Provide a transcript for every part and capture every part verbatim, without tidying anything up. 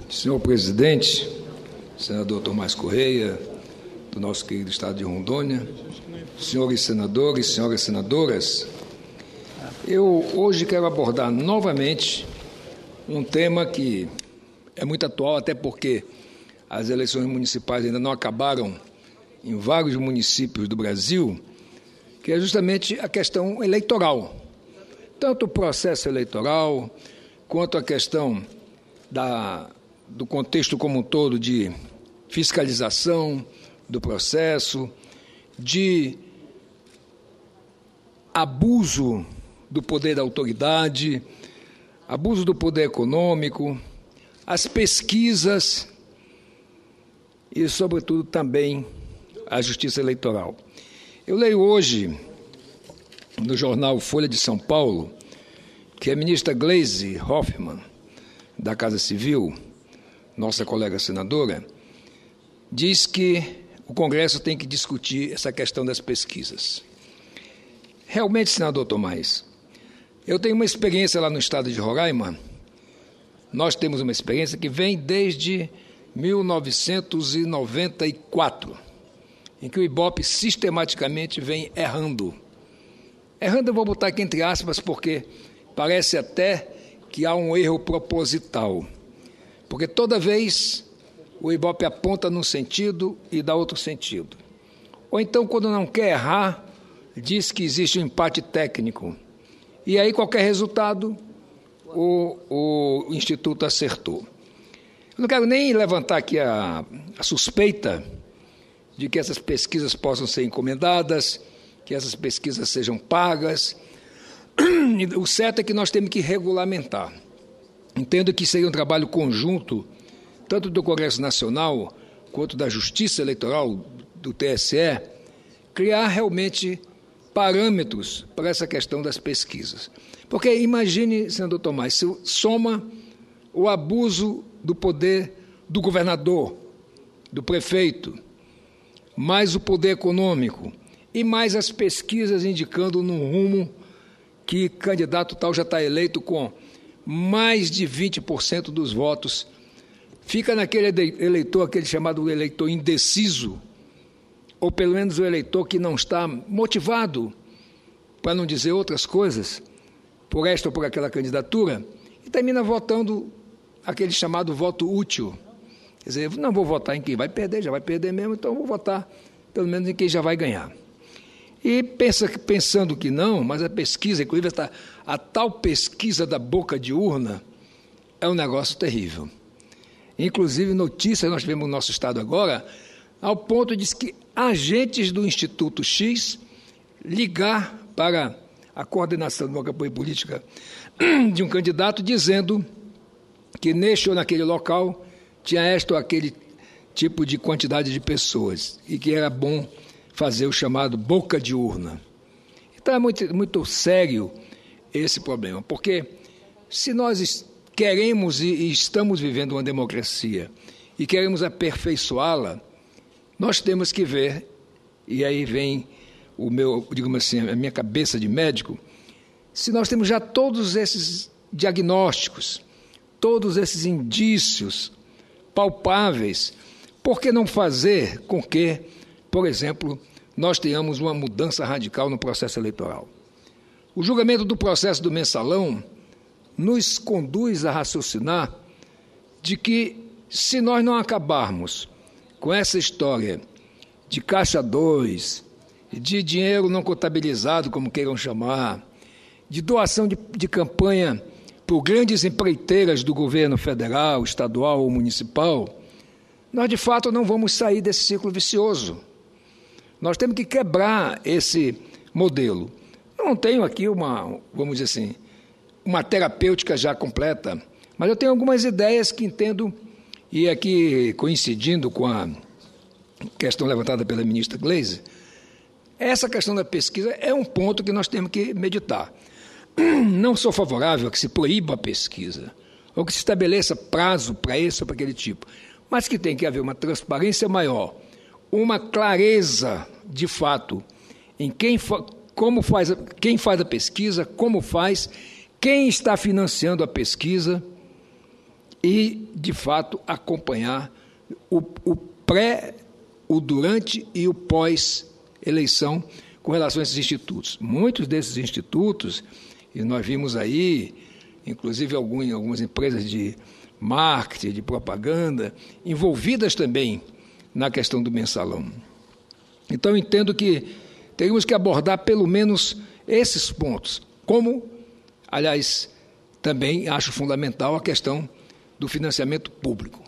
Senhor presidente, senador Tomás Correia, do nosso querido estado de Rondônia, senhores senadores, senhoras senadoras, eu hoje quero abordar novamente um tema que é muito atual, até porque as eleições municipais ainda não acabaram em vários municípios do Brasil, que é justamente a questão eleitoral. Tanto o processo eleitoral, quanto a questão da, do contexto como um todo de fiscalização do processo, de abuso do poder da autoridade, abuso do poder econômico, as pesquisas e, sobretudo, também a justiça eleitoral. Eu leio hoje, no jornal Folha de São Paulo, que a ministra Gleisi Hoffmann, da Casa Civil, nossa colega senadora, diz que o Congresso tem que discutir essa questão das pesquisas. Realmente, senador Tomás, eu tenho uma experiência lá no estado de Roraima. Nós temos uma experiência que vem desde mil novecentos e noventa e quatro, em que o Ibope sistematicamente vem errando. Errando eu vou botar aqui entre aspas, porque parece até que há um erro proposital. Porque toda vez o Ibope aponta num sentido e dá outro sentido. Ou então, quando não quer errar, diz que existe um empate técnico. E aí, qualquer resultado, o, o Instituto acertou. Eu não quero nem levantar aqui a, a suspeita de que essas pesquisas possam ser encomendadas, que essas pesquisas sejam pagas. O certo é que nós temos que regulamentar. Entendo que seria um trabalho conjunto, tanto do Congresso Nacional quanto da Justiça Eleitoral, do T S E, criar realmente parâmetros para essa questão das pesquisas. Porque imagine, senador Tomás, se soma o abuso do poder do governador, do prefeito, mais o poder econômico e mais as pesquisas indicando num rumo que candidato tal já está eleito com mais de vinte por cento dos votos. Fica naquele eleitor, aquele chamado eleitor indeciso, ou pelo menos o eleitor que não está motivado, para não dizer outras coisas, por esta ou por aquela candidatura, e termina votando aquele chamado voto útil. Quer dizer, não vou votar em quem vai perder, já vai perder mesmo, então vou votar pelo menos em quem já vai ganhar. E pensa, pensando que não, mas a pesquisa, inclusive a, a tal pesquisa da boca de urna, é um negócio terrível. Inclusive, notícia nós tivemos no nosso estado agora, ao ponto de que agentes do Instituto X ligar para a coordenação de uma campanha política de um candidato, dizendo que neste ou naquele local tinha este ou aquele tipo de quantidade de pessoas e que era bom fazer o chamado boca de urna. Então é muito, muito sério esse problema, porque se nós queremos e estamos vivendo uma democracia e queremos aperfeiçoá-la, nós temos que ver, e aí vem o meu, digamos assim, a minha cabeça de médico, se nós temos já todos esses diagnósticos, todos esses indícios palpáveis, por que não fazer com que, por exemplo, nós tenhamos uma mudança radical no processo eleitoral? O julgamento do processo do mensalão nos conduz a raciocinar de que, se nós não acabarmos com essa história de caixa dois, de dinheiro não contabilizado, como queiram chamar, de doação de, de campanha por grandes empreiteiras do governo federal, estadual ou municipal, nós, de fato, não vamos sair desse ciclo vicioso. Nós temos que quebrar esse modelo. Eu não tenho aqui uma, vamos dizer assim, uma terapêutica já completa, mas eu tenho algumas ideias que entendo, e aqui coincidindo com a questão levantada pela ministra Gleisi, essa questão da pesquisa é um ponto que nós temos que meditar. Não sou favorável a que se proíba a pesquisa, ou que se estabeleça prazo para esse ou para aquele tipo, mas que tem que haver uma transparência maior, uma clareza de fato em quem, fa- como faz a, quem faz a pesquisa, como faz, quem está financiando a pesquisa e, de fato, acompanhar o, o pré, o durante e o pós-eleição com relação a esses institutos. Muitos desses institutos, e nós vimos aí, inclusive algumas, algumas empresas de marketing, de propaganda, envolvidas também na questão do mensalão. Então, eu entendo que teríamos que abordar pelo menos esses pontos, como, aliás, também acho fundamental a questão do financiamento público.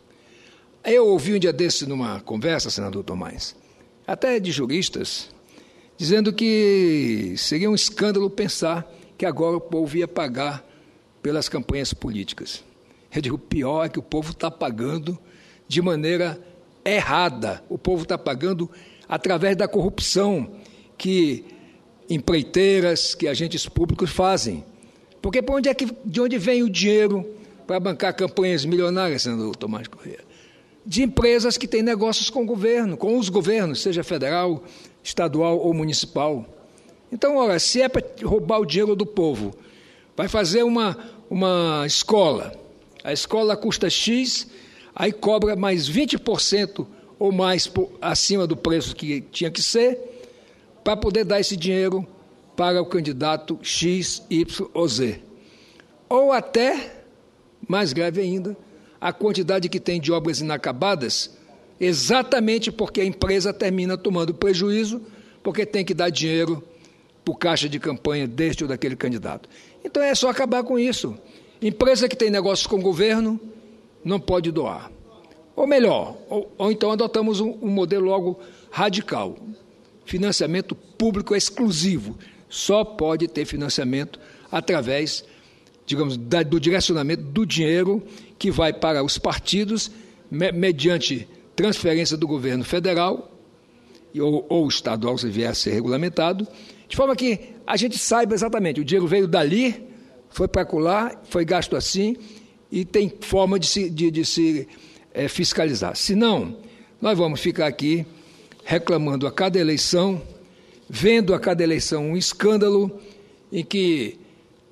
Eu ouvi um dia desses numa conversa, senador Tomás, até de juristas, dizendo que seria um escândalo pensar que agora o povo ia pagar pelas campanhas políticas. Eu digo, o pior é que o povo está pagando de maneira errada. O povo está pagando através da corrupção que empreiteiras, que agentes públicos fazem. Porque por onde é que, de onde vem o dinheiro para bancar campanhas milionárias, senador Tomás Corrêa? De empresas que têm negócios com o governo, com os governos, seja federal, estadual ou municipal. Então, ora, se é para roubar o dinheiro do povo, vai fazer uma, uma escola, a escola custa X, aí cobra mais vinte por cento ou mais por, acima do preço que tinha que ser, para poder dar esse dinheiro para o candidato X, Y ou Z. Ou até, mais grave ainda, a quantidade que tem de obras inacabadas, exatamente porque a empresa termina tomando prejuízo, porque tem que dar dinheiro para o caixa de campanha deste ou daquele candidato. Então é só acabar com isso. Empresa que tem negócios com o governo não pode doar. Ou melhor, ou, ou então adotamos um, um modelo logo radical. Financiamento público exclusivo. Só pode ter financiamento através, digamos, da, do direcionamento do dinheiro que vai para os partidos, me, mediante transferência do governo federal ou, ou estadual, se vier a ser regulamentado, de forma que a gente saiba exatamente, o dinheiro veio dali, foi para acolá, foi gasto assim, e tem forma de se, de, de se é, fiscalizar. Se não, nós vamos ficar aqui reclamando a cada eleição, vendo a cada eleição um escândalo em que,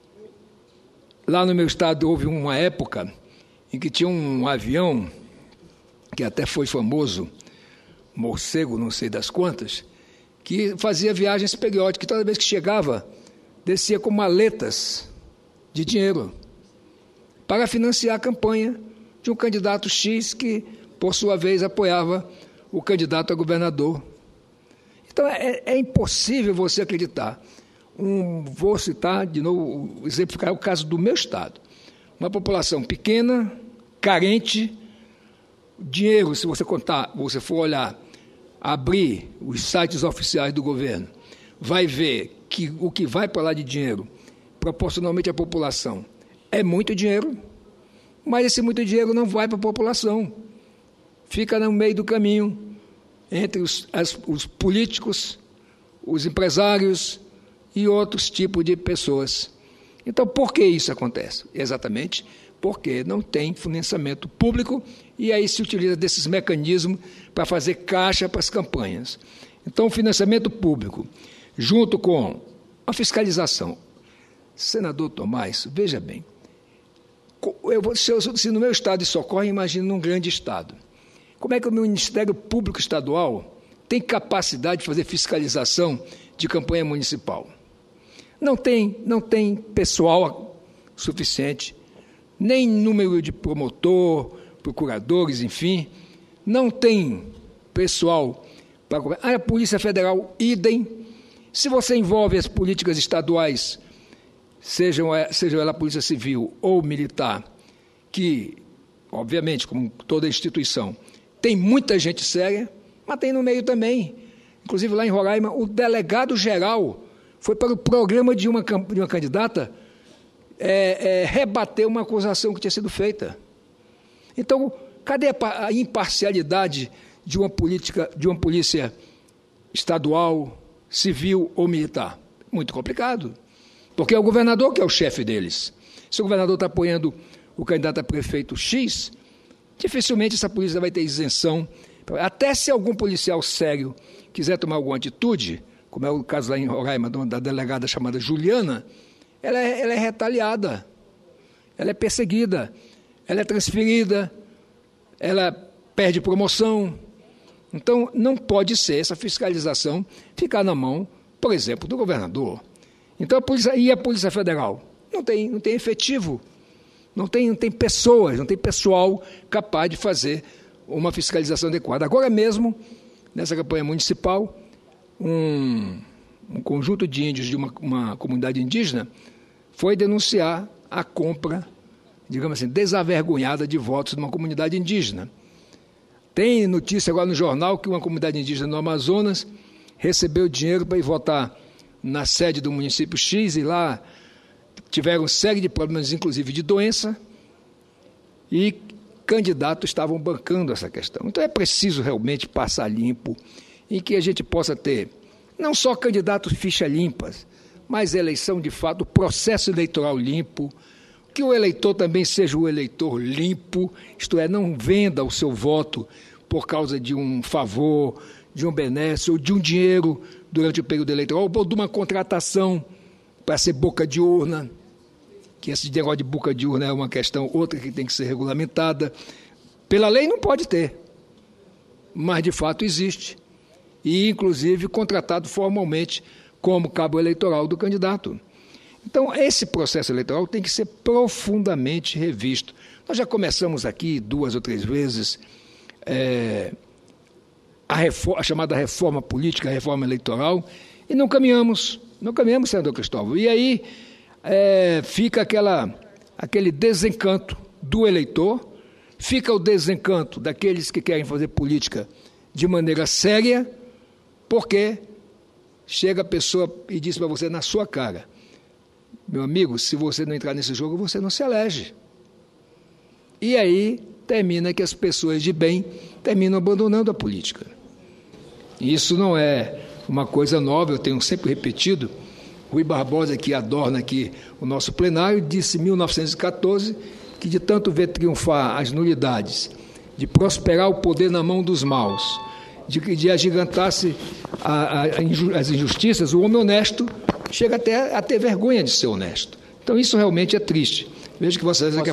lá no meu estado, houve uma época em que tinha um avião, que até foi famoso, morcego, não sei das quantas, que fazia viagens periódicas, que toda vez que chegava, descia com maletas de dinheiro para financiar a campanha de um candidato X que, por sua vez, apoiava o candidato a governador. Então, é, é impossível você acreditar. Um, vou citar, de novo, exemplificar o caso do meu estado. Uma população pequena, carente, dinheiro, se você contar, você for olhar, abrir os sites oficiais do governo, vai ver que o que vai para lá de dinheiro, proporcionalmente à população, é muito dinheiro, mas esse muito dinheiro não vai para a população. Fica no meio do caminho entre os, as, os políticos, os empresários e outros tipos de pessoas. Então, por que isso acontece? Exatamente porque não tem financiamento público e aí se utiliza desses mecanismos para fazer caixa para as campanhas. Então, o financiamento público, junto com a fiscalização. Senador Tomás, veja bem, eu, se, eu, se no meu estado isso ocorre, imagine num grande estado. Como é que o Ministério Público Estadual tem capacidade de fazer fiscalização de campanha municipal? Não tem, não tem pessoal suficiente, nem número de promotor, procuradores, enfim, não tem pessoal para... A Polícia Federal, idem. Se você envolve as políticas estaduais, sejam, seja ela a Polícia Civil ou Militar, que, obviamente, como toda instituição, tem muita gente séria, mas tem no meio também. Inclusive, lá em Roraima, o delegado-geral foi para o programa de uma, de uma candidata é, é, rebater uma acusação que tinha sido feita. Então, cadê a imparcialidade de uma, política, de uma polícia estadual, civil ou militar? Muito complicado, porque é o governador que é o chefe deles. Se o governador está apoiando o candidato a prefeito X, dificilmente essa polícia vai ter isenção. Até se algum policial sério quiser tomar alguma atitude, como é o caso lá em Roraima, da delegada chamada Juliana, ela é, ela é retaliada, ela é perseguida, ela é transferida, ela perde promoção. Então, não pode ser essa fiscalização ficar na mão, por exemplo, do governador. Então, a polícia, e a Polícia Federal? Não tem, não tem efetivo, não tem, não tem pessoas, não tem pessoal capaz de fazer uma fiscalização adequada. Agora mesmo, nessa campanha municipal, um, um conjunto de índios de uma, uma comunidade indígena foi denunciar a compra, digamos assim, desavergonhada de votos de uma comunidade indígena. Tem notícia agora no jornal que uma comunidade indígena no Amazonas recebeu dinheiro para ir votar na sede do município X e lá tiveram série de problemas, inclusive de doença, e candidatos estavam bancando essa questão. Então é preciso realmente passar limpo, em que a gente possa ter não só candidatos ficha limpas, mas eleição de fato, processo eleitoral limpo, que o eleitor também seja o eleitor limpo, isto é, não venda o seu voto por causa de um favor, de um benesse ou de um dinheiro durante o período eleitoral, ou de uma contratação para ser boca de urna, que esse negócio de boca de urna é uma questão outra que tem que ser regulamentada. Pela lei não pode ter, mas de fato existe, e inclusive contratado formalmente como cabo eleitoral do candidato. Então, esse processo eleitoral tem que ser profundamente revisto. Nós já começamos aqui duas ou três vezes é, a, reforma, a chamada reforma política, a reforma eleitoral, e não caminhamos, não caminhamos, senador Cristóvão. E aí é, fica aquela, aquele desencanto do eleitor, fica o desencanto daqueles que querem fazer política de maneira séria, porque chega a pessoa e diz para você na sua cara: meu amigo, se você não entrar nesse jogo, você não se elege. E aí termina que as pessoas de bem terminam abandonando a política. Isso não é uma coisa nova, eu tenho sempre repetido. Rui Barbosa, que adorna aqui o nosso plenário, disse em mil novecentos e catorze que de tanto ver triunfar as nulidades, de prosperar o poder na mão dos maus, de, de agigantar-se a, a, a, as injustiças, o homem honesto chega até a ter vergonha de ser honesto. Então, isso realmente é triste. Vejo que vocês...